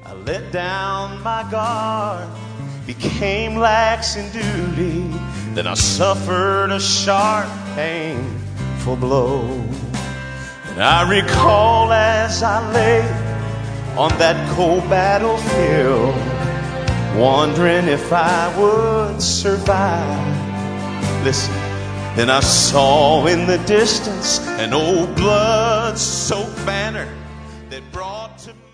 I let down my guard, became lax in duty. Then I suffered a sharp, painful blow. And I recall as I lay on that cold battlefield, wondering if I would survive. Listen, then I saw in the distance an old blood-soaked banner that brought to me